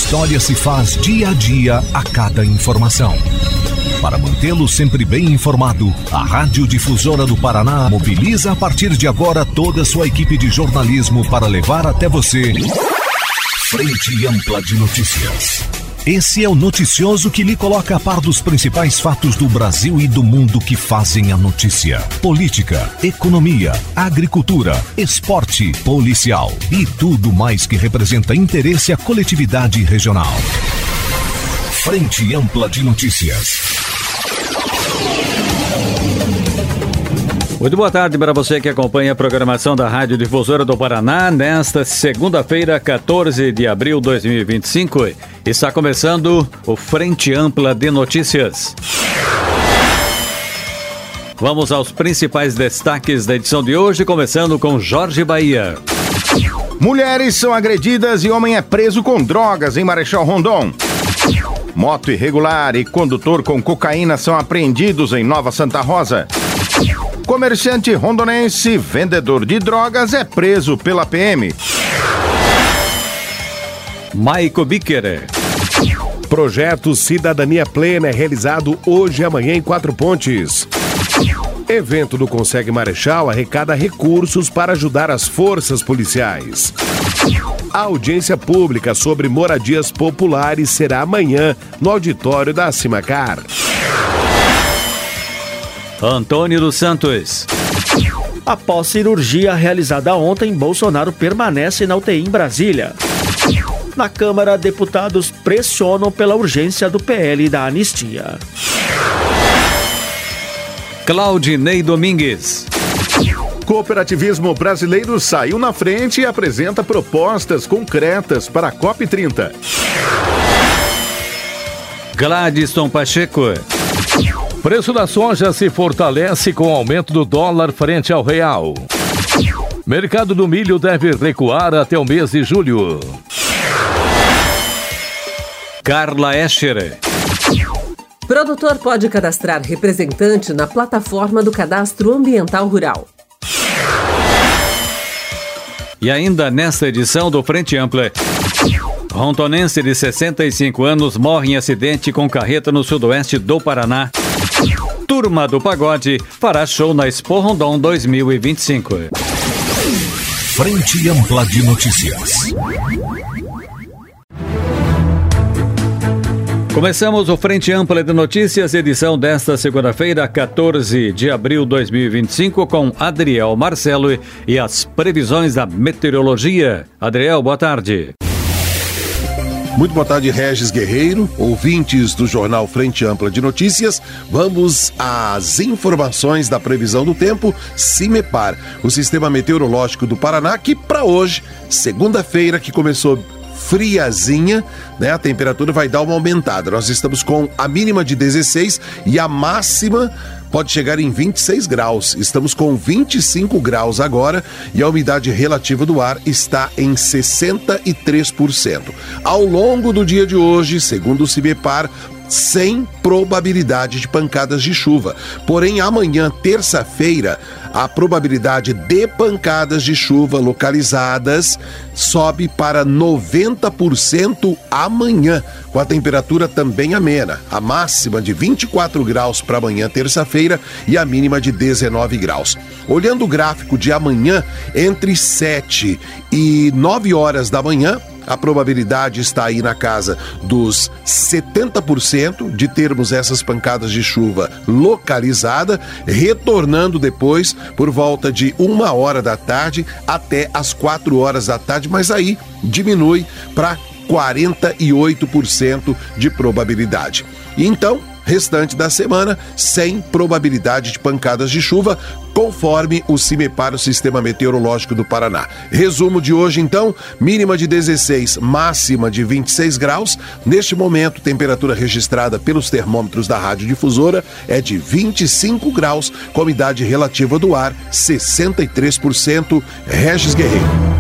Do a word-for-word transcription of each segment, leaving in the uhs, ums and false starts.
história se faz dia a dia a cada informação. Para mantê-lo sempre bem informado, a Rádio Difusora do Paraná mobiliza a partir de agora toda a sua equipe de jornalismo para levar até você Frente Ampla de Notícias. Esse é o noticioso que lhe coloca a par dos principais fatos do Brasil e do mundo que fazem a notícia. Política, economia, agricultura, esporte, policial e tudo mais que representa interesse à coletividade regional. Frente Ampla de Notícias. Muito boa tarde para você que acompanha a programação da Rádio Difusora do Paraná nesta segunda-feira, quatorze de abril de dois mil e vinte e cinco. Está começando o Frente Ampla de Notícias. Vamos aos principais destaques da edição de hoje, começando com Jorge Bahia. Mulheres são agredidas e homem é preso com drogas em Marechal Rondon. Moto irregular e condutor com cocaína são apreendidos em Nova Santa Rosa. Comerciante rondonense, vendedor de drogas, é preso pela P M. Maico Biquer. Projeto Cidadania Plena é realizado hoje e amanhã em Quatro Pontes. Evento do Consegue Marechal arrecada recursos para ajudar as forças policiais. A audiência pública sobre moradias populares será amanhã no auditório da Cimacar. Antônio dos Santos. Após cirurgia realizada ontem, Bolsonaro permanece na U T I em Brasília. Na Câmara, deputados pressionam pela urgência do P L da anistia. Claudinei Domingues. Cooperativismo brasileiro saiu na frente e apresenta propostas concretas para a COP trinta. Gladson Pacheco. Preço da soja se fortalece com o aumento do dólar frente ao real. Mercado do milho deve recuar até o mês de julho. Carla Escher. Produtor pode cadastrar representante na plataforma do Cadastro Ambiental Rural. E ainda nesta edição do Frente Ampla, rondonense de sessenta e cinco anos morre em acidente com carreta no sudoeste do Paraná. Turma do Pagode fará show na Expo Rondon dois mil e vinte e cinco. Frente Ampla de Notícias. Começamos o Frente Ampla de Notícias, edição desta segunda-feira, quatorze de abril de dois mil e vinte e cinco, com Adriel Marcelo e as previsões da meteorologia. Adriel, boa tarde. Muito boa tarde, Regis Guerreiro, ouvintes do jornal Frente Ampla de Notícias. Vamos às informações da previsão do tempo, CIMEPAR, o Sistema Meteorológico do Paraná, que para hoje, segunda-feira, que começou friazinha, né? A temperatura vai dar uma aumentada. Nós estamos com a mínima de dezesseis e a máxima pode chegar em vinte e seis graus. Estamos com vinte e cinco graus agora e a umidade relativa do ar está em sessenta e três por cento. Ao longo do dia de hoje, segundo o CIMEPAR, sem probabilidade de pancadas de chuva. Porém, amanhã, terça-feira, a probabilidade de pancadas de chuva localizadas sobe para noventa por cento amanhã, com a temperatura também amena. A máxima de vinte e quatro graus para amanhã, terça-feira, e a mínima de dezenove graus. Olhando o gráfico de amanhã, entre sete e nove horas da manhã, a probabilidade está aí na casa dos setenta por cento de termos essas pancadas de chuva localizada, retornando depois por volta de uma hora da tarde até as quatro horas da tarde, mas aí diminui para quarenta e oito por cento de probabilidade. E então, restante da semana, sem probabilidade de pancadas de chuva, conforme o CIMEPAR, o Sistema Meteorológico do Paraná. Resumo de hoje, então, mínima de dezesseis, máxima de vinte e seis graus. Neste momento, temperatura registrada pelos termômetros da Rádio Difusora é de vinte e cinco graus, com umidade relativa do ar sessenta e três por cento. Regis Guerreiro.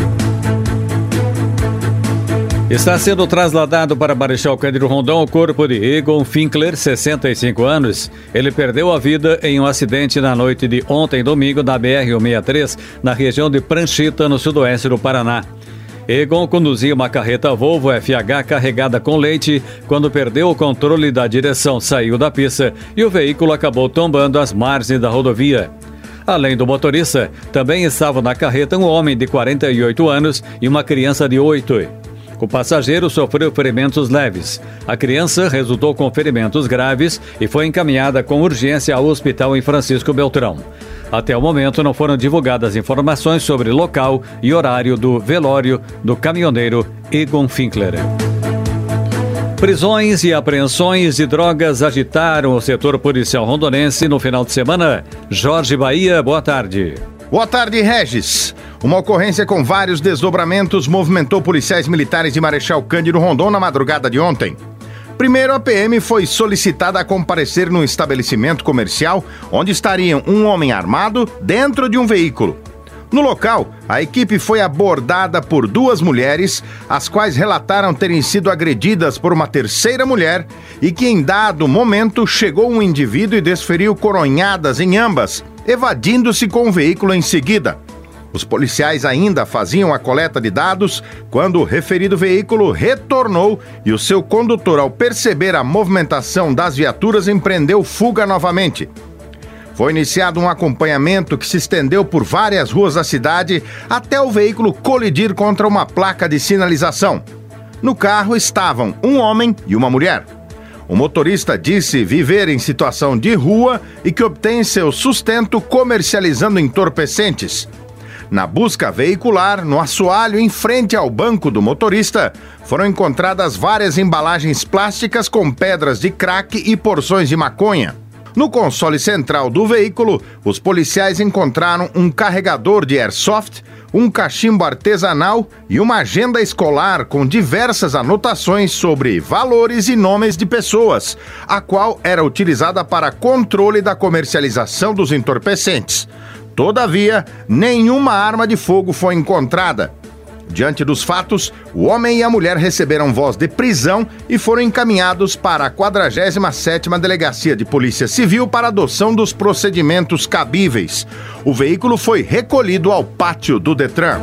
Está sendo trasladado para Marechal Cândido Rondon o corpo de Egon Finkler, sessenta e cinco anos. Ele perdeu a vida em um acidente na noite de ontem, domingo, na B R cento e sessenta e três, na região de Pranchita, no sudoeste do Paraná. Egon conduzia uma carreta Volvo F H carregada com leite quando perdeu o controle da direção, saiu da pista e o veículo acabou tombando às margens da rodovia. Além do motorista, também estavam na carreta um homem de quarenta e oito anos e uma criança de oito. O passageiro sofreu ferimentos leves. A criança resultou com ferimentos graves e foi encaminhada com urgência ao hospital em Francisco Beltrão. Até o momento não foram divulgadas informações sobre local e horário do velório do caminhoneiro Egon Finkler. Prisões e apreensões de drogas agitaram o setor policial rondonense no final de semana. Jorge Bahia, boa tarde. Boa tarde, Regis. Uma ocorrência com vários desdobramentos movimentou policiais militares de Marechal Cândido Rondon na madrugada de ontem. Primeiro, a P M foi solicitada a comparecer num estabelecimento comercial onde estariam um homem armado dentro de um veículo. No local, a equipe foi abordada por duas mulheres, as quais relataram terem sido agredidas por uma terceira mulher e que em dado momento chegou um indivíduo e desferiu coronhadas em ambas, evadindo-se com o veículo em seguida. Os policiais ainda faziam a coleta de dados quando o referido veículo retornou e o seu condutor, ao perceber a movimentação das viaturas, empreendeu fuga novamente. Foi iniciado um acompanhamento que se estendeu por várias ruas da cidade até o veículo colidir contra uma placa de sinalização. No carro estavam um homem e uma mulher. O motorista disse viver em situação de rua e que obtém seu sustento comercializando entorpecentes. Na busca veicular, no assoalho em frente ao banco do motorista, foram encontradas várias embalagens plásticas com pedras de crack e porções de maconha. No console central do veículo, os policiais encontraram um carregador de airsoft, um cachimbo artesanal e uma agenda escolar com diversas anotações sobre valores e nomes de pessoas, a qual era utilizada para controle da comercialização dos entorpecentes. Todavia, nenhuma arma de fogo foi encontrada. Diante dos fatos, o homem e a mulher receberam voz de prisão e foram encaminhados para a quadragésima sétima Delegacia de Polícia Civil para adoção dos procedimentos cabíveis. O veículo foi recolhido ao pátio do Detran.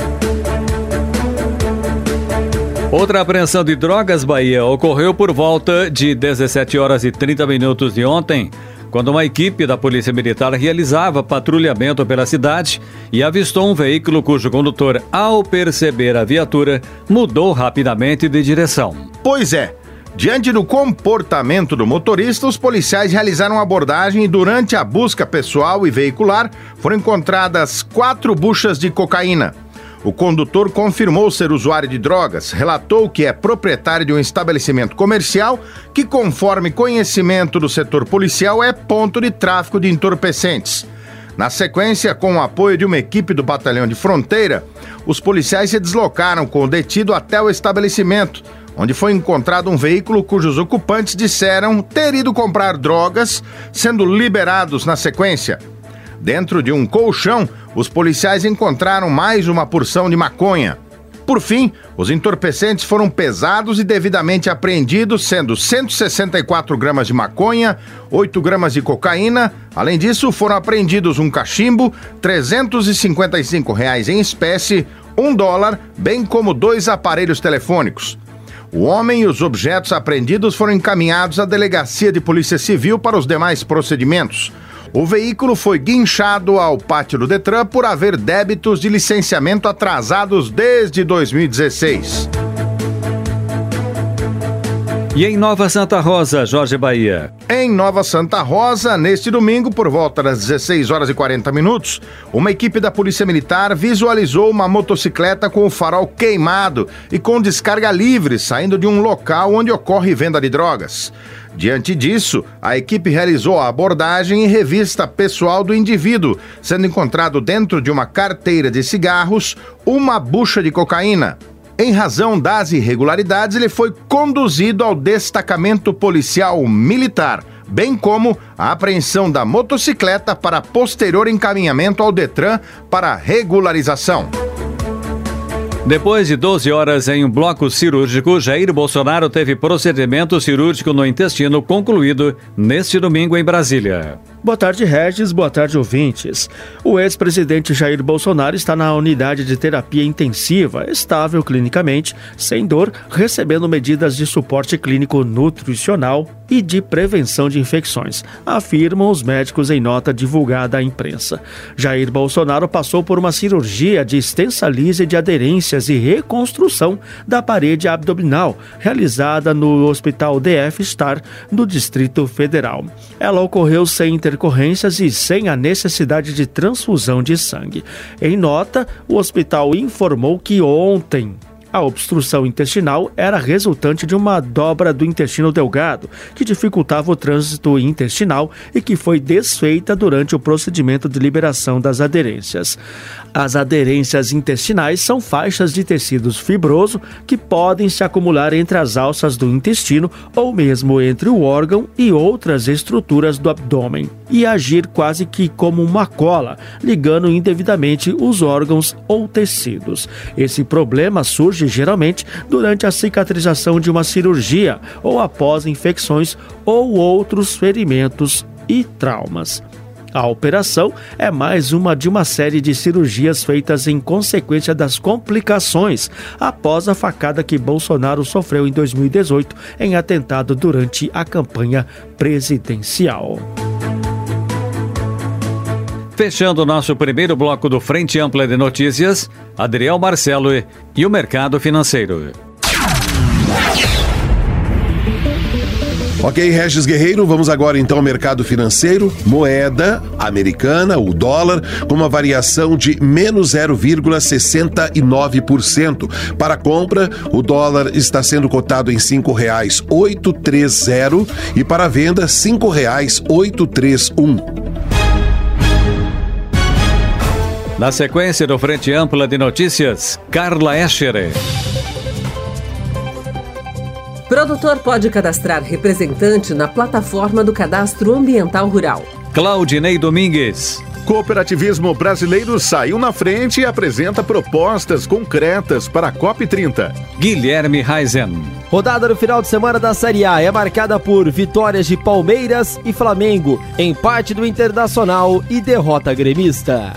Outra apreensão de drogas, Bahia, ocorreu por volta de dezessete horas e trinta minutos de ontem, quando uma equipe da Polícia Militar realizava patrulhamento pela cidade e avistou um veículo cujo condutor, ao perceber a viatura, mudou rapidamente de direção. Pois é, diante do comportamento do motorista, os policiais realizaram abordagem e durante a busca pessoal e veicular foram encontradas quatro buchas de cocaína. O condutor confirmou ser usuário de drogas, relatou que é proprietário de um estabelecimento comercial que, conforme conhecimento do setor policial, é ponto de tráfico de entorpecentes. Na sequência, com o apoio de uma equipe do Batalhão de Fronteira, os policiais se deslocaram com o detido até o estabelecimento, onde foi encontrado um veículo cujos ocupantes disseram ter ido comprar drogas, sendo liberados na sequência. Dentro de um colchão, os policiais encontraram mais uma porção de maconha. Por fim, os entorpecentes foram pesados e devidamente apreendidos, sendo cento e sessenta e quatro gramas de maconha, oito gramas de cocaína. Além disso, foram apreendidos um cachimbo, trezentos e cinquenta e cinco reais em espécie, um dólar, bem como dois aparelhos telefônicos. O homem e os objetos apreendidos foram encaminhados à Delegacia de Polícia Civil para os demais procedimentos. O veículo foi guinchado ao pátio do Detran por haver débitos de licenciamento atrasados desde dois mil e dezesseis. E em Nova Santa Rosa, Jorge Bahia? Em Nova Santa Rosa, neste domingo, por volta das dezesseis horas e quarenta minutos, uma equipe da Polícia Militar visualizou uma motocicleta com o farol queimado e com descarga livre saindo de um local onde ocorre venda de drogas. Diante disso, a equipe realizou a abordagem e revista pessoal do indivíduo, sendo encontrado dentro de uma carteira de cigarros uma bucha de cocaína. Em razão das irregularidades, ele foi conduzido ao destacamento policial militar, bem como a apreensão da motocicleta para posterior encaminhamento ao Detran para regularização. Depois de doze horas em um bloco cirúrgico, Jair Bolsonaro teve procedimento cirúrgico no intestino concluído neste domingo em Brasília. Boa tarde, Regis. Boa tarde, ouvintes. O ex-presidente Jair Bolsonaro está na unidade de terapia intensiva, estável clinicamente, sem dor, recebendo medidas de suporte clínico nutricional e de prevenção de infecções, afirmam os médicos em nota divulgada à imprensa. Jair Bolsonaro passou por uma cirurgia de extensa lise de aderências e reconstrução da parede abdominal, realizada no Hospital D F Star, no Distrito Federal. Ela ocorreu sem intercorrências e sem a necessidade de transfusão de sangue. Em nota, o hospital informou que ontem a obstrução intestinal era resultante de uma dobra do intestino delgado, que dificultava o trânsito intestinal e que foi desfeita durante o procedimento de liberação das aderências. As aderências intestinais são faixas de tecidos fibroso que podem se acumular entre as alças do intestino ou mesmo entre o órgão e outras estruturas do abdômen e agir quase que como uma cola, ligando indevidamente os órgãos ou tecidos. Esse problema surge geralmente durante a cicatrização de uma cirurgia ou após infecções ou outros ferimentos e traumas. A operação é mais uma de uma série de cirurgias feitas em consequência das complicações após a facada que Bolsonaro sofreu em dois mil e dezoito em atentado durante a campanha presidencial. Fechando o nosso primeiro bloco do Frente Ampla de Notícias, Adriel Marcelo e o mercado financeiro. Ok, Regis Guerreiro, vamos agora então ao mercado financeiro. Moeda americana, o dólar, com uma variação de menos zero vírgula sessenta e nove por cento. Para compra, o dólar está sendo cotado em cinco reais oitocentos e trinta e para venda cinco reais oitocentos e trinta e um. Na sequência do Frente Ampla de Notícias, Carla Escher. Produtor pode cadastrar representante na plataforma do Cadastro Ambiental Rural. Claudinei Domingues. Cooperativismo brasileiro saiu na frente e apresenta propostas concretas para a COP trinta. Guilherme Reisen. Rodada no final de semana da Série A é marcada por vitórias de Palmeiras e Flamengo, empate do Internacional e derrota gremista.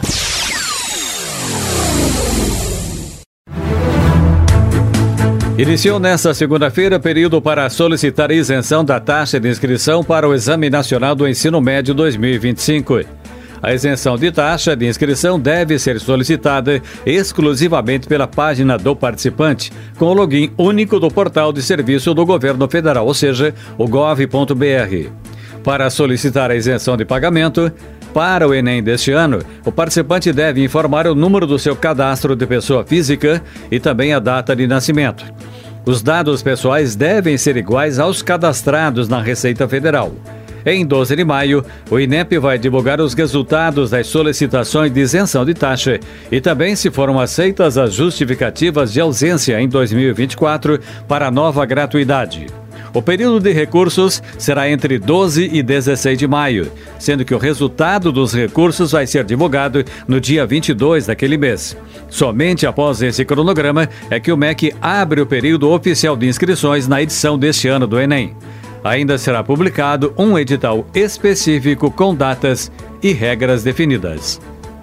Iniciou nesta segunda-feira período para solicitar a isenção da taxa de inscrição para o Exame Nacional do Ensino Médio dois mil e vinte e cinco. A isenção de taxa de inscrição deve ser solicitada exclusivamente pela página do participante, com o login único do portal de serviço do Governo Federal, ou seja, o gov ponto br. Para solicitar a isenção de pagamento, para o Enem deste ano, o participante deve informar o número do seu cadastro de pessoa física e também a data de nascimento. Os dados pessoais devem ser iguais aos cadastrados na Receita Federal. Em doze de maio, o INEP vai divulgar os resultados das solicitações de isenção de taxa e também se foram aceitas as justificativas de ausência em dois mil e vinte e quatro para a nova gratuidade. O período de recursos será entre doze e dezesseis de maio, sendo que o resultado dos recursos vai ser divulgado no dia vinte e dois daquele mês. Somente após esse cronograma é que o M E C abre o período oficial de inscrições na edição deste ano do Enem. Ainda será publicado um edital específico com datas e regras definidas.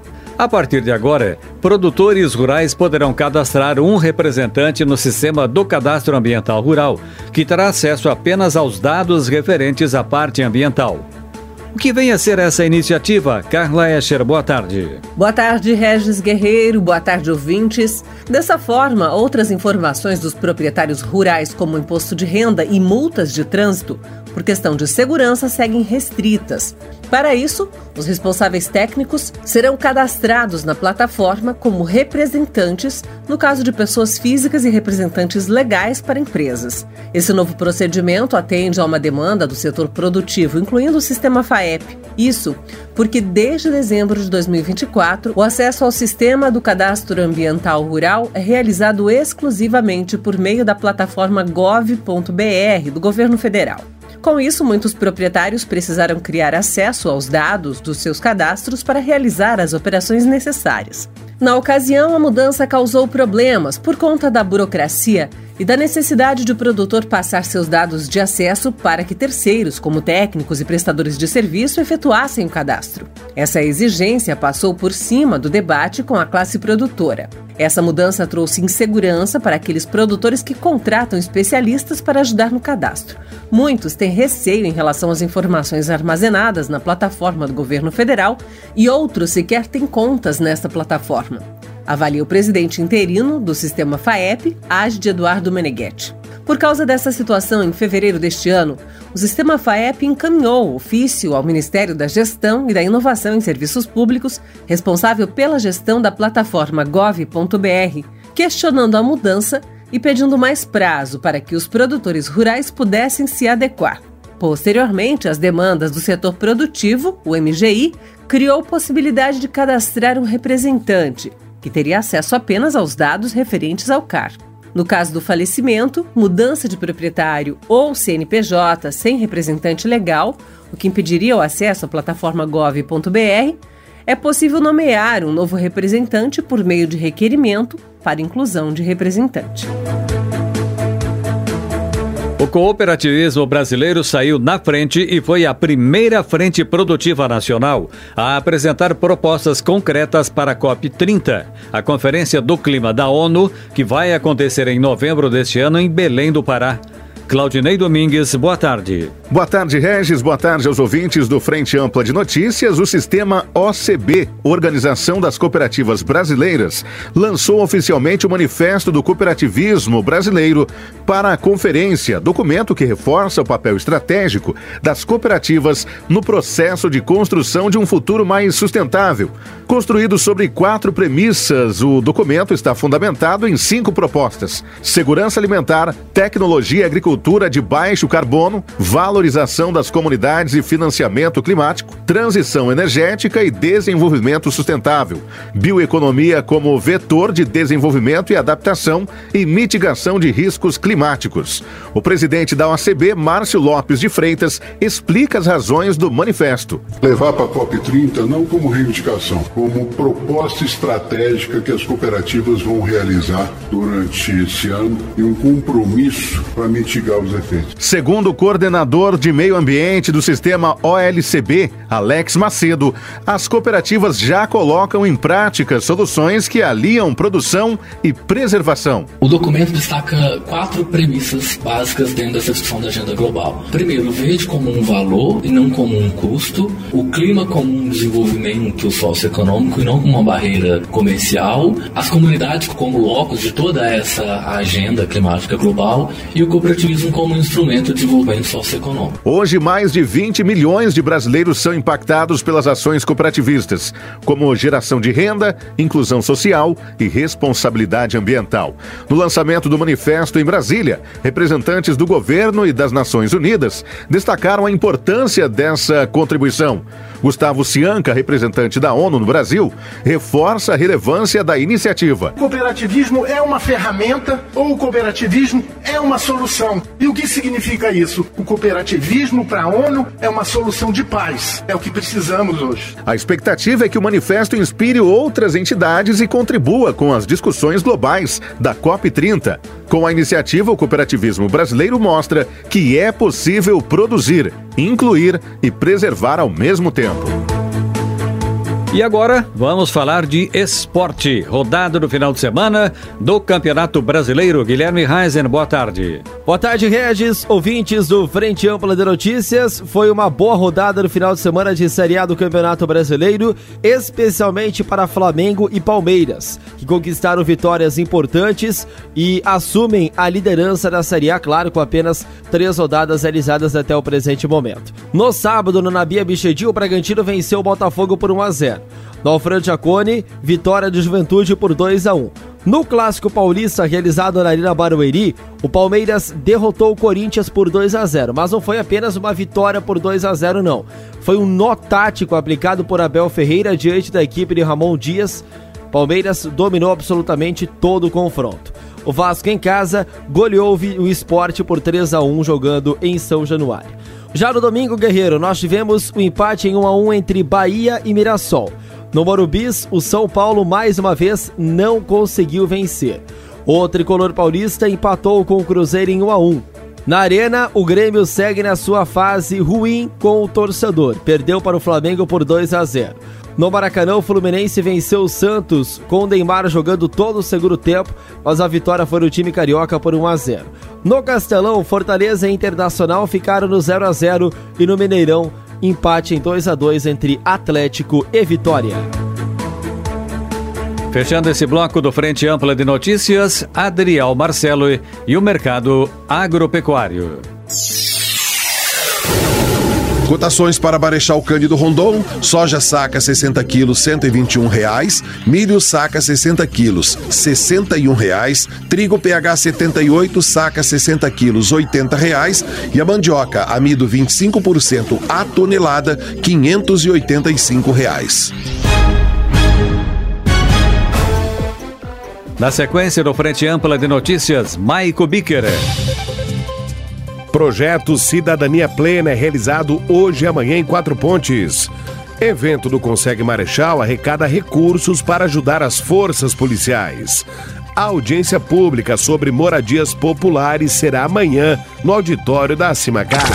A partir de agora, produtores rurais poderão cadastrar um representante no sistema do Cadastro Ambiental Rural, que terá acesso apenas aos dados referentes à parte ambiental. O que vem a ser essa iniciativa? Carla Escher, boa tarde. Boa tarde, Regis Guerreiro. Boa tarde, ouvintes. Dessa forma, outras informações dos proprietários rurais, como imposto de renda e multas de trânsito, por questão de segurança, seguem restritas. Para isso, os responsáveis técnicos serão cadastrados na plataforma como representantes, no caso de pessoas físicas e representantes legais para empresas. Esse novo procedimento atende a uma demanda do setor produtivo, incluindo o sistema FAEP. Isso porque desde dezembro de dois mil e vinte e quatro, o acesso ao sistema do Cadastro Ambiental Rural é realizado exclusivamente por meio da plataforma gov ponto br do Governo Federal. Com isso, muitos proprietários precisaram criar acesso aos dados dos seus cadastros para realizar as operações necessárias. Na ocasião, a mudança causou problemas por conta da burocracia e da necessidade de o produtor passar seus dados de acesso para que terceiros, como técnicos e prestadores de serviço, efetuassem o cadastro. Essa exigência passou por cima do debate com a classe produtora. Essa mudança trouxe insegurança para aqueles produtores que contratam especialistas para ajudar no cadastro. Muitos têm receio em relação às informações armazenadas na plataforma do governo federal e outros sequer têm contas nesta plataforma. Avalia o presidente interino do sistema FAEP, Agde Eduardo Meneghetti. Por causa dessa situação, em fevereiro deste ano, o sistema FAEP encaminhou ofício ao Ministério da Gestão e da Inovação em Serviços Públicos, responsável pela gestão da plataforma gov ponto br, questionando a mudança e pedindo mais prazo para que os produtores rurais pudessem se adequar. Posteriormente, as demandas do setor produtivo, o M G I, criou possibilidade de cadastrar um representante, que teria acesso apenas aos dados referentes ao C A R. No caso do falecimento, mudança de proprietário ou C N P J sem representante legal, o que impediria o acesso à plataforma gov ponto br, é possível nomear um novo representante por meio de requerimento para inclusão de representante. O cooperativismo brasileiro saiu na frente e foi a primeira frente produtiva nacional a apresentar propostas concretas para a COP trinta, a Conferência do Clima da ONU, que vai acontecer em novembro deste ano em Belém do Pará. Claudinei Domingues, boa tarde. Boa tarde, Regis. Boa tarde aos ouvintes do Frente Ampla de Notícias. O sistema O C B, Organização das Cooperativas Brasileiras, lançou oficialmente o Manifesto do Cooperativismo Brasileiro para a conferência, documento que reforça o papel estratégico das cooperativas no processo de construção de um futuro mais sustentável. Construído sobre quatro premissas, o documento está fundamentado em cinco propostas: segurança alimentar, tecnologia e agricultura de baixo carbono, valorização das comunidades e financiamento climático, transição energética e desenvolvimento sustentável, bioeconomia como vetor de desenvolvimento e adaptação e mitigação de riscos climáticos. O presidente da O C B, Márcio Lopes de Freitas, explica as razões do manifesto. Levar para a COP trinta não como reivindicação, como proposta estratégica que as cooperativas vão realizar durante esse ano e um compromisso para mitigar os efeitos. Segundo o coordenador de meio ambiente do sistema O L C B, Alex Macedo, as cooperativas já colocam em prática soluções que aliam produção e preservação. O documento destaca quatro premissas básicas dentro dessa discussão da agenda global. Primeiro, o verde como um valor e não como um custo, o clima como um desenvolvimento socioeconômico e não como uma barreira comercial, as comunidades como locus de toda essa agenda climática global e o cooperativismo como um instrumento de desenvolvimento socioeconômico. Hoje, mais de vinte milhões de brasileiros são impactados pelas ações cooperativistas, como geração de renda, inclusão social e responsabilidade ambiental. No lançamento do manifesto em Brasília, representantes do governo e das Nações Unidas destacaram a importância dessa contribuição. Gustavo Cianca, representante da ONU no Brasil, reforça a relevância da iniciativa. O cooperativismo é uma ferramenta ou o cooperativismo é uma solução? E o que significa isso? O cooperativismo para a ONU é uma solução de paz. É o que precisamos hoje. A expectativa é que o manifesto inspire outras entidades e contribua com as discussões globais da COP trinta. Com a iniciativa, o cooperativismo brasileiro mostra que é possível produzir, incluir e preservar ao mesmo tempo. E agora, vamos falar de esporte. Rodada do final de semana do Campeonato Brasileiro. Guilherme Reisen, boa tarde. Boa tarde, Regis. Ouvintes do Frente Ampla de Notícias. Foi uma boa rodada no final de semana de Série A do Campeonato Brasileiro, especialmente para Flamengo e Palmeiras, que conquistaram vitórias importantes e assumem a liderança da Série A, claro, com apenas três rodadas realizadas até o presente momento. No sábado, no Nabia Bichedi, o Bragantino venceu o Botafogo por um a zero. No Alfredo Jaconi, vitória do Juventude por dois a um. No Clássico Paulista, realizado na Arena Barueri, o Palmeiras derrotou o Corinthians por dois a zero, mas não foi apenas uma vitória por dois a zero, não. Foi um nó tático aplicado por Abel Ferreira diante da equipe de Ramon Dias. Palmeiras dominou absolutamente todo o confronto. O Vasco, em casa, goleou o Sport por três a um, jogando em São Januário. Já no domingo, Guerreiro, nós tivemos o um empate em um a um entre Bahia e Mirassol. No Morumbi, o São Paulo, mais uma vez, não conseguiu vencer. O tricolor paulista empatou com o Cruzeiro em um a um. Na Arena, o Grêmio segue na sua fase ruim com o torcedor. Perdeu para o Flamengo por dois a zero. No Maracanã, o Fluminense venceu o Santos, com o Neymar jogando todo o segundo tempo, mas a vitória foi no time carioca por um a zero. No Castelão, Fortaleza e Internacional ficaram no zero a zero e no Mineirão, empate em dois a dois entre Atlético e Vitória. Fechando esse bloco do Frente Ampla de Notícias, Adriel Marcelo e o mercado agropecuário. Cotações para Marechal Cândido Rondon: soja saca sessenta quilos, cento e vinte e um reais, milho saca sessenta quilos, sessenta e um reais, trigo P H setenta e oito, saca sessenta quilos, oitenta reais, e a mandioca amido vinte e cinco por cento a tonelada, quinhentos e oitenta e cinco reais. Na sequência do Frente Ampla de Notícias, Maico Bicker. Projeto Cidadania Plena é realizado hoje e amanhã em Quatro Pontes. Evento do Conseg Marechal arrecada recursos para ajudar as forças policiais. A audiência pública sobre moradias populares será amanhã no auditório da Cimacar.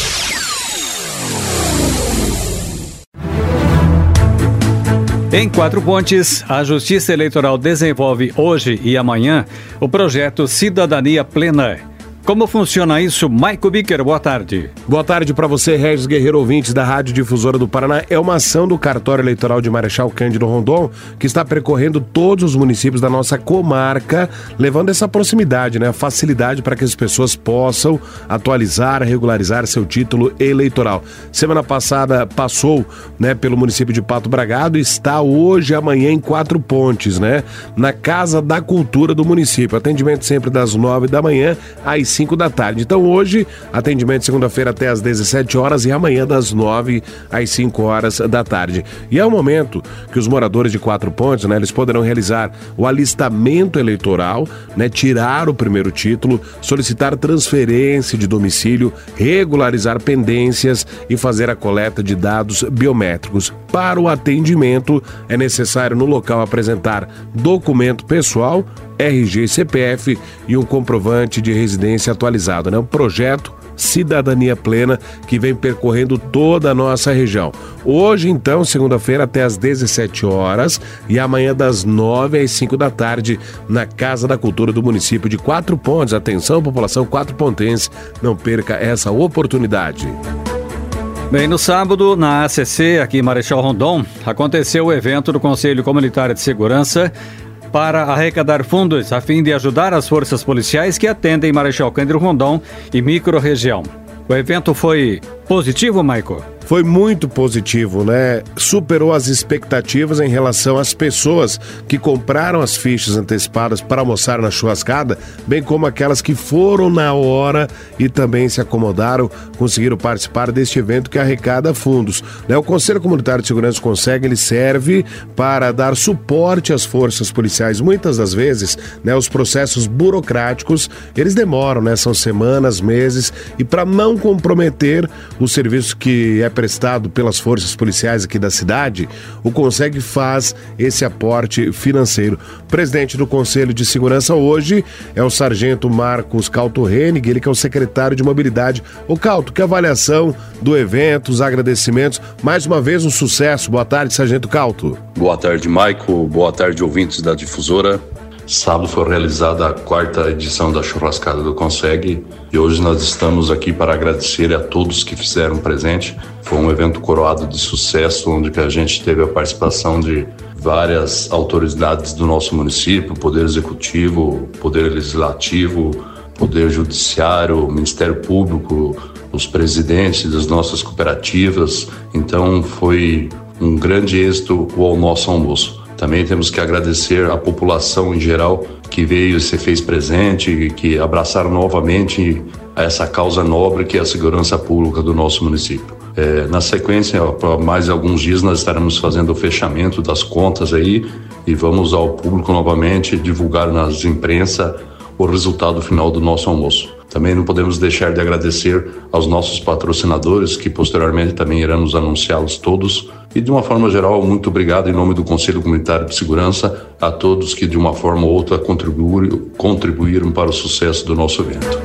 Em Quatro Pontes, a Justiça Eleitoral desenvolve hoje e amanhã o projeto Cidadania Plena. Como funciona isso, Maico Bicker? Boa tarde. Boa tarde para você, Regis Guerreiro, ouvintes da Rádio Difusora do Paraná. É uma ação do cartório eleitoral de Marechal Cândido Rondon que está percorrendo todos os municípios da nossa comarca, levando essa proximidade, né, a facilidade para que as pessoas possam atualizar, regularizar seu título eleitoral. Semana passada passou, né, pelo município de Pato Bragado e está hoje e amanhã em Quatro Pontes, né, na Casa da Cultura do município. Atendimento sempre das nove da manhã às cinco da tarde. Então hoje, atendimento segunda-feira até às dezessete horas e amanhã das nove às cinco horas da tarde. E é o momento que os moradores de Quatro Pontes, né, eles poderão realizar o alistamento eleitoral, né, tirar o primeiro título, solicitar transferência de domicílio, regularizar pendências e fazer a coleta de dados biométricos. Para o atendimento, é necessário no local apresentar documento pessoal, R G e C P F e um comprovante de residência atualizado, né? Um projeto Cidadania Plena que vem percorrendo toda a nossa região. Hoje, então, segunda-feira até às dezessete horas e amanhã das nove às cinco da tarde na Casa da Cultura do município de Quatro Pontes. Atenção, população quatropontense, não perca essa oportunidade. Bem, no sábado, na A C C, aqui em Marechal Rondon, aconteceu o evento do Conselho Comunitário de Segurança para arrecadar fundos a fim de ajudar as forças policiais que atendem Marechal Cândido Rondon e microrregião. O evento foi positivo, Maico? Foi muito positivo, né? Superou as expectativas em relação às pessoas que compraram as fichas antecipadas para almoçar na churrascada, bem como aquelas que foram na hora e também se acomodaram, conseguiram participar deste evento que arrecada fundos, né? O Conselho Comunitário de Segurança Conseg, ele serve para dar suporte às forças policiais. Muitas das vezes, né, os processos burocráticos, eles demoram, né? São semanas, meses, e para não comprometer o serviço que é prestado pelas forças policiais aqui da cidade, o Conseg faz esse aporte financeiro. O presidente do Conselho de Segurança hoje é o sargento Marcos Calto Hennig, ele que é o secretário de Mobilidade. Ô Calto, que avaliação do evento, os agradecimentos, mais uma vez um sucesso. Boa tarde, sargento Calto. Boa tarde, Maico. Boa tarde, ouvintes da Difusora. Sábado foi realizada a quarta edição da Churrascada do Conseg e hoje nós estamos aqui para agradecer a todos que fizeram presente. Foi um evento coroado de sucesso, onde que a gente teve a participação de várias autoridades do nosso município, Poder Executivo, Poder Legislativo, Poder Judiciário, Ministério Público, os presidentes das nossas cooperativas. Então foi um grande êxito o nosso almoço. Também temos que agradecer à população em geral que veio e se fez presente e que abraçaram novamente essa causa nobre que é a segurança pública do nosso município. É, na sequência, para mais alguns dias, nós estaremos fazendo o fechamento das contas aí e vamos ao público novamente divulgar nas imprensa o resultado final do nosso almoço. Também não podemos deixar de agradecer aos nossos patrocinadores, que posteriormente também iremos anunciá-los todos. E de uma forma geral, muito obrigado em nome do Conselho Comunitário de Segurança a todos que de uma forma ou outra contribuíram, contribuíram para o sucesso do nosso evento.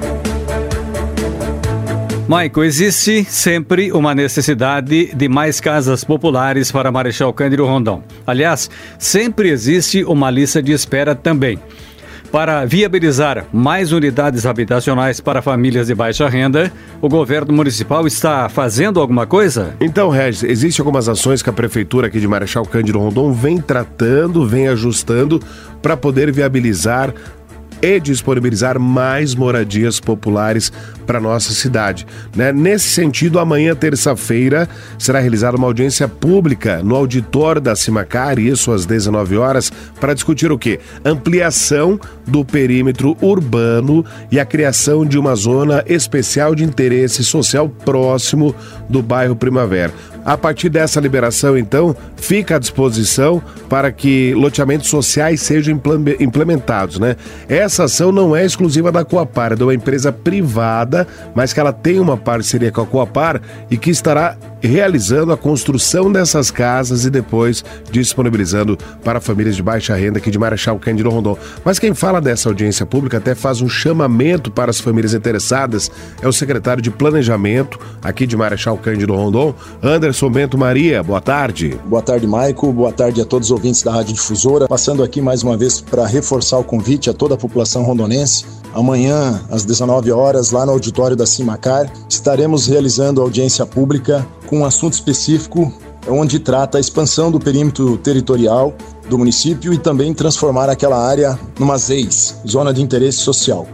Maico, existe sempre uma necessidade de mais casas populares para Marechal Cândido Rondon. Aliás, sempre existe uma lista de espera também. Para viabilizar mais unidades habitacionais para famílias de baixa renda, o governo municipal está fazendo alguma coisa? Então, Regis, existem algumas ações que a prefeitura aqui de Marechal Cândido Rondon vem tratando, vem ajustando para poder viabilizar e disponibilizar mais moradias populares para nossa cidade. Né? Nesse sentido, amanhã, terça-feira, será realizada uma audiência pública no auditório da Cimacar, isso às dezenove horas, para discutir o quê? Ampliação do perímetro urbano e a criação de uma zona especial de interesse social próximo do bairro Primavera. A partir dessa liberação, então, fica à disposição para que loteamentos sociais sejam implementados, né? Essa ação não é exclusiva da Coapar, é de uma empresa privada, mas que ela tem uma parceria com a Coapar e que estará realizando a construção dessas casas e depois disponibilizando para famílias de baixa renda aqui de Marechal Cândido Rondon. Mas quem fala dessa audiência pública até faz um chamamento para as famílias interessadas, é o secretário de Planejamento aqui de Marechal Cândido Rondon, Anderson Bento Maria. Boa tarde. Boa tarde, Maico. Boa tarde a todos os ouvintes da Rádio Difusora. Passando aqui mais uma vez para reforçar o convite a toda a população rondonense. Amanhã, às dezenove horas, lá no auditório da Cimacar, estaremos realizando audiência pública com um assunto específico onde trata a expansão do perímetro territorial do município e também transformar aquela área numa Z E I S, Zona de Interesse Social.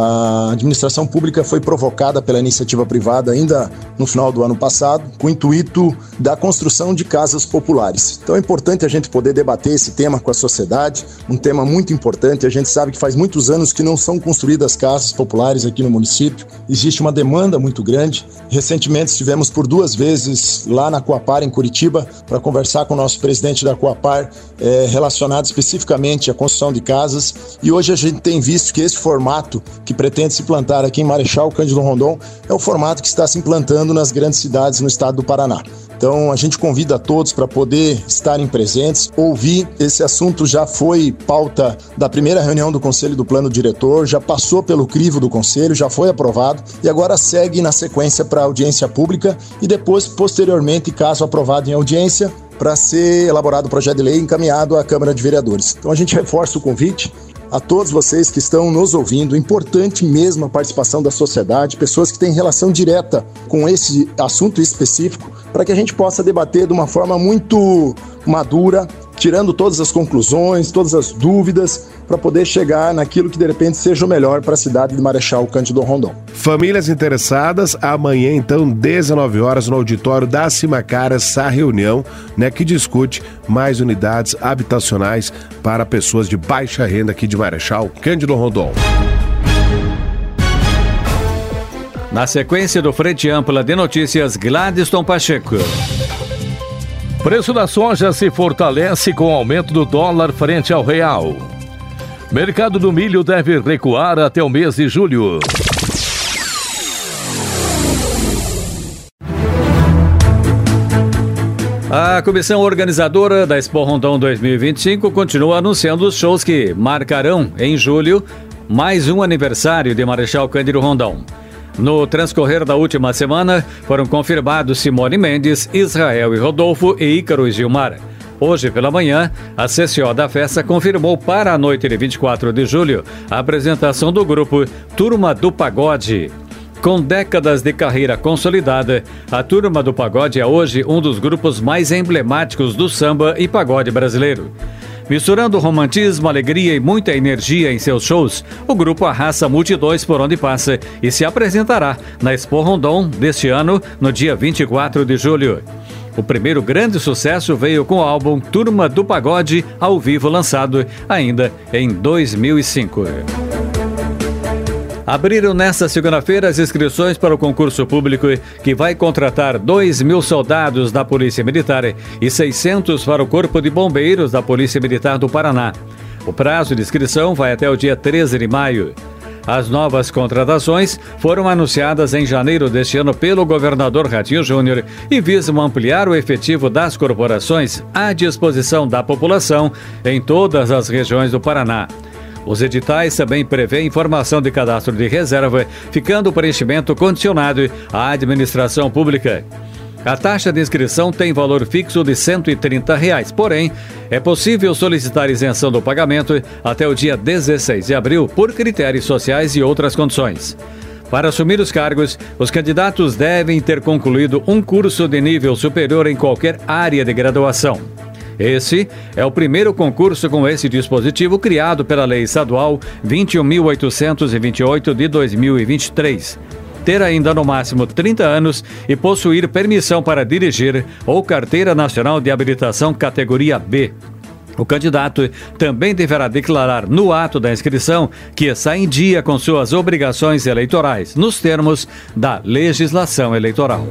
A administração pública foi provocada pela iniciativa privada ainda no final do ano passado, com o intuito da construção de casas populares. Então é importante a gente poder debater esse tema com a sociedade, um tema muito importante. A gente sabe que faz muitos anos que não são construídas casas populares aqui no município. Existe uma demanda muito grande. Recentemente estivemos por duas vezes lá na Coapar, em Curitiba, para conversar com o nosso presidente da Coapar, é, relacionado especificamente à construção de casas. E hoje a gente tem visto que esse formato que pretende se implantar aqui em Marechal Cândido Rondon é o formato que está se implantando nas grandes cidades no estado do Paraná. Então a gente convida a todos para poder estarem presentes, ouvir. Esse assunto já foi pauta da primeira reunião do Conselho do Plano Diretor, já passou pelo crivo do Conselho, já foi aprovado e agora segue na sequência para audiência pública e depois, posteriormente, caso aprovado em audiência, para ser elaborado o projeto de lei e encaminhado à Câmara de Vereadores. Então a gente reforça o convite a todos vocês que estão nos ouvindo. Importante mesmo a participação da sociedade, pessoas que têm relação direta com esse assunto específico, para que a gente possa debater de uma forma muito madura, tirando todas as conclusões, todas as dúvidas, para poder chegar naquilo que de repente seja o melhor para a cidade de Marechal Cândido Rondon. Famílias interessadas, amanhã então, dezenove horas, no auditório da Cimacar, essa reunião, né, que discute mais unidades habitacionais para pessoas de baixa renda aqui de Marechal Cândido Rondon. Na sequência do Frente Ampla de Notícias, Gladyston Pacheco. Preço da soja se fortalece com o aumento do dólar frente ao real. Mercado do milho deve recuar até o mês de julho. A comissão organizadora da Expo Rondon dois mil e vinte e cinco continua anunciando os shows que marcarão, em julho, mais um aniversário de Marechal Cândido Rondon. No transcorrer da última semana, foram confirmados Simone Mendes, Israel e Rodolfo e Ícaro e Gilmar. Hoje pela manhã, a C C O da festa confirmou para a noite de vinte e quatro de julho a apresentação do grupo Turma do Pagode. Com décadas de carreira consolidada, a Turma do Pagode é hoje um dos grupos mais emblemáticos do samba e pagode brasileiro. Misturando romantismo, alegria e muita energia em seus shows, o grupo arrasa multidões por onde passa e se apresentará na Expo Rondon deste ano, no dia vinte e quatro de julho. O primeiro grande sucesso veio com o álbum Turma do Pagode, ao vivo, lançado ainda em dois mil e cinco. Abriram nesta segunda-feira as inscrições para o concurso público que vai contratar dois mil soldados da Polícia Militar e seiscentos para o Corpo de Bombeiros da Polícia Militar do Paraná. O prazo de inscrição vai até o dia treze de maio. As novas contratações foram anunciadas em janeiro deste ano pelo governador Ratinho Júnior e visam ampliar o efetivo das corporações à disposição da população em todas as regiões do Paraná. Os editais também prevêem formação de cadastro de reserva, ficando o preenchimento condicionado à administração pública. A taxa de inscrição tem valor fixo de cento e trinta reais, porém, é possível solicitar isenção do pagamento até o dia dezesseis de abril por critérios sociais e outras condições. Para assumir os cargos, os candidatos devem ter concluído um curso de nível superior em qualquer área de graduação. Esse é o primeiro concurso com esse dispositivo criado pela Lei Estadual vinte e um mil oitocentos e vinte e oito de dois mil e vinte e três. Ter ainda no máximo trinta anos e possuir permissão para dirigir ou carteira nacional de habilitação categoria B. O candidato também deverá declarar no ato da inscrição que está em dia com suas obrigações eleitorais, nos termos da legislação eleitoral.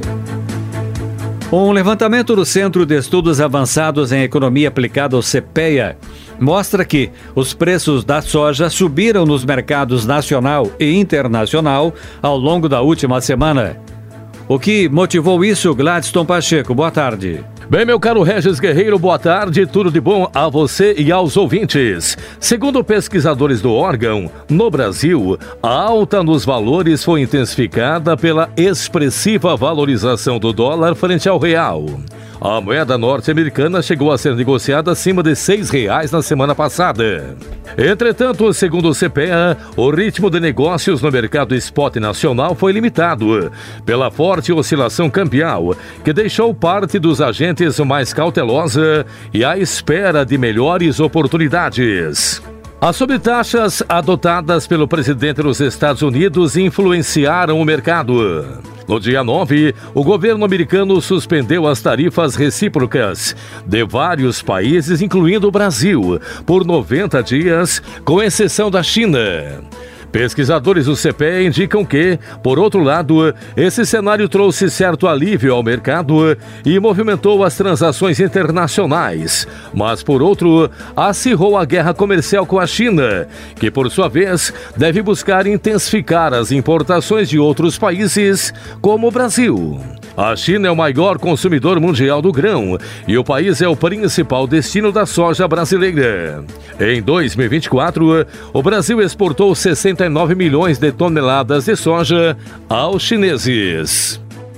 Um levantamento do Centro de Estudos Avançados em Economia Aplicada, o CEPEA, mostra que os preços da soja subiram nos mercados nacional e internacional ao longo da última semana. O que motivou isso, Gladstone Pacheco? Boa tarde. Bem, meu caro Regis Guerreiro, boa tarde, tudo de bom a você e aos ouvintes. Segundo pesquisadores do órgão, no Brasil, a alta nos valores foi intensificada pela expressiva valorização do dólar frente ao real. A moeda norte-americana chegou a ser negociada acima de seis reais na semana passada. Entretanto, segundo o CEPEA, o ritmo de negócios no mercado spot nacional foi limitado pela forte oscilação cambial, que deixou parte dos agentes mais cautelosa e à espera de melhores oportunidades. As sobretaxas adotadas pelo presidente dos Estados Unidos influenciaram o mercado. No dia nove, o governo americano suspendeu as tarifas recíprocas de vários países, incluindo o Brasil, por noventa dias, com exceção da China. Pesquisadores do CEPEA indicam que, por outro lado, esse cenário trouxe certo alívio ao mercado e movimentou as transações internacionais, mas, por outro, acirrou a guerra comercial com a China, que, por sua vez, deve buscar intensificar as importações de outros países, como o Brasil. A China é o maior consumidor mundial do grão e o país é o principal destino da soja brasileira. Em dois mil e vinte e quatro, o Brasil exportou sessenta e nove milhões de toneladas de soja aos chineses.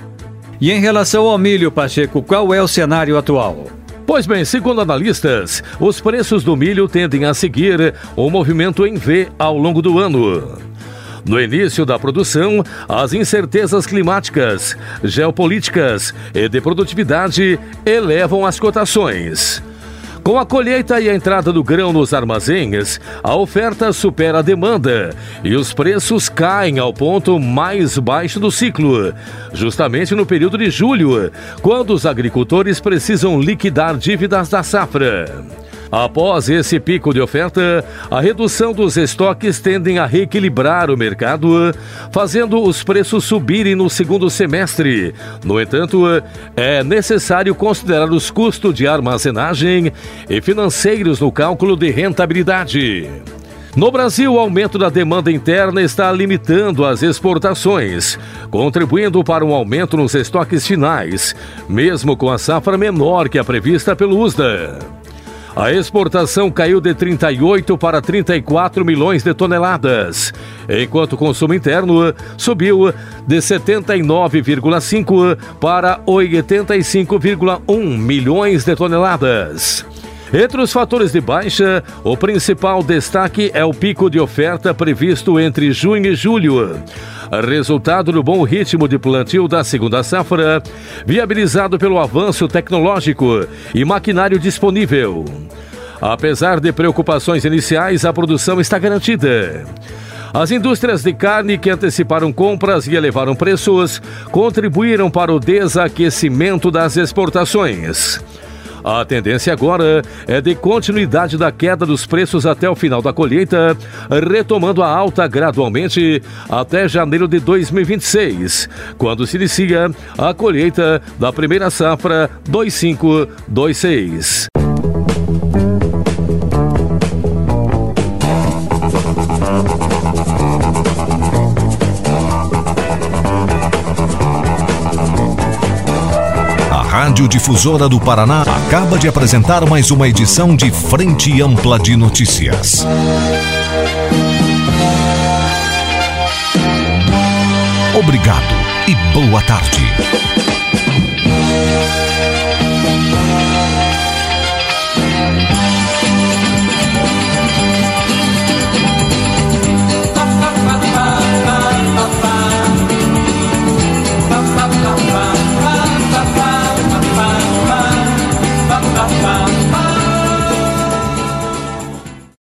E em relação ao milho, Pacheco, qual é o cenário atual? Pois bem, segundo analistas, os preços do milho tendem a seguir um movimento em V ao longo do ano. No início da produção, as incertezas climáticas, geopolíticas e de produtividade elevam as cotações. Com a colheita e a entrada do grão nos armazéns, a oferta supera a demanda e os preços caem ao ponto mais baixo do ciclo, justamente no período de julho, quando os agricultores precisam liquidar dívidas da safra. Após esse pico de oferta, a redução dos estoques tendem a reequilibrar o mercado, fazendo os preços subirem no segundo semestre. No entanto, é necessário considerar os custos de armazenagem e financeiros no cálculo de rentabilidade. No Brasil, o aumento da demanda interna está limitando as exportações, contribuindo para um aumento nos estoques finais, mesmo com a safra menor que a prevista pelo U S D A. A exportação caiu de trinta e oito para trinta e quatro milhões de toneladas, enquanto o consumo interno subiu de setenta e nove vírgula cinco para oitenta e cinco vírgula um milhões de toneladas. Entre os fatores de baixa, o principal destaque é o pico de oferta previsto entre junho e julho, resultado do bom ritmo de plantio da segunda safra, viabilizado pelo avanço tecnológico e maquinário disponível. Apesar de preocupações iniciais, a produção está garantida. As indústrias de carne que anteciparam compras e elevaram preços contribuíram para o desaquecimento das exportações. A tendência agora é de continuidade da queda dos preços até o final da colheita, retomando a alta gradualmente até janeiro de dois mil e vinte e seis, quando se inicia a colheita da primeira safra dois cinco dois seis. Rádio Difusora do Paraná acaba de apresentar mais uma edição de Frente Ampla de Notícias. Obrigado e boa tarde.